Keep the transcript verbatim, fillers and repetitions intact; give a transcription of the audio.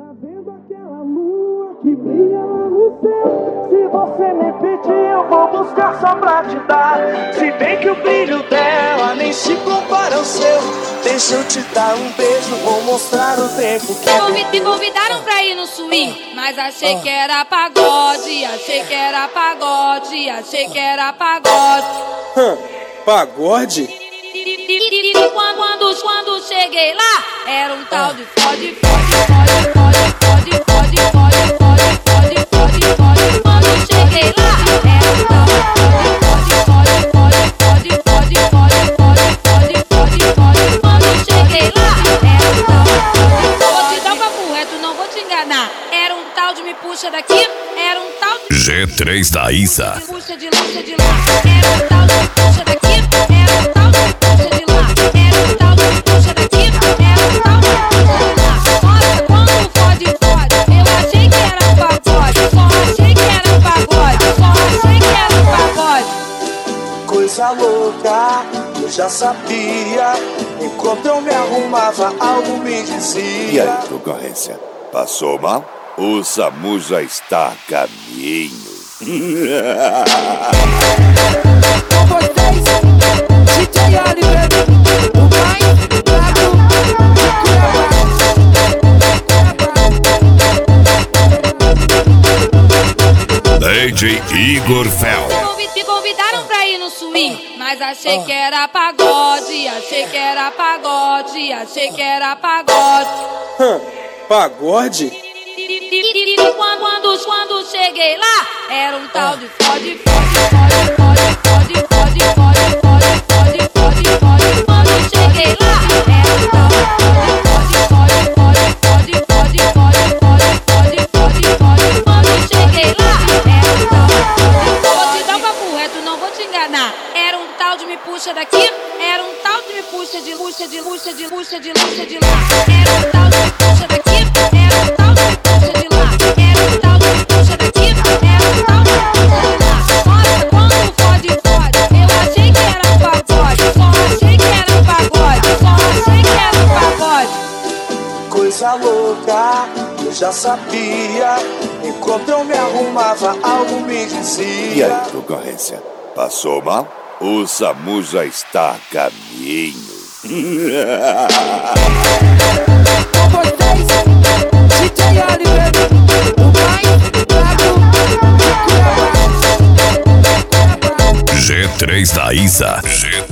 Tá vendo aquela lua que brilha lá no céu? Se você me pedir, eu vou buscar só pra te dar. Se bem que o brilho dela nem se compara ao seu. Deixa eu te dar um beijo, vou mostrar o tempo que é. Me convidaram pra ir no swing, mas achei que era pagode. Achei que era pagode, achei que era pagode. Hum, pagode? E quando, quando, quando cheguei lá, era um tal de fode, fode, fode, fode, fode, fode, fode, fode, fode, fode. Quando cheguei lá, era um tal de fode, fode, fode, fode, fode, fode, fode, fode, fode. Quando cheguei lá, era um tal de vou te dar um papo reto, não vou te enganar. Era um tal de me puxa daqui, era um tal de G três da Isa. puxa de lá, puxa de lá. Era um tal de me puxa daqui, era um tal de me puxa de lá. Era um tal de me puxa daqui, era um tal de me puxa de lá. Nossa, quando fode, fode, eu achei que era pagode. Só achei que era pagode, só achei que era pagode. Coisa louca, eu já sabia. Enquanto eu me arrumava, algo me dizia. E aí, concorrência? Passou mal? O SAMU já está a caminho. Com vocês, D J Oliver, o mais brabo de Cuiabá. D J Igor Fel. Me convidaram pra ir no swing, mas achei que era pagode. Achei que era pagode, achei que era pagode. Hum, pagode? E quando, quando, quando cheguei lá, era um tal de fode, fode, fode, fode, fode, fode, fode, fode, fode, fode. Quando cheguei lá, era um tal de fode, fode, fode, fode, fode, fode, fode, fode, fode. Quando cheguei lá, era um tal de vou te dar um papo reto, não vou te enganar. Era um tal de me puxa daqui, era um tal de me puxa de puxa de puxa de puxa de puxa de lá. Era um tal de me puxa daqui, era um tal de me puxa de lá. Era um tal de me puxa daqui, era um tal de me puxa de lá. Nossa, quando fode, fode, eu achei que era pagode. Só achei que era pagode, só achei que era pagode. Coisa louca, eu já sabia. Enquanto eu me arrumava, algo me dizia. E aí, concorrência? Passou mal? O SAMU já está a caminho. Com vocês, D J Oliver, o mais brabo de Cuiabá. G três da Isa. G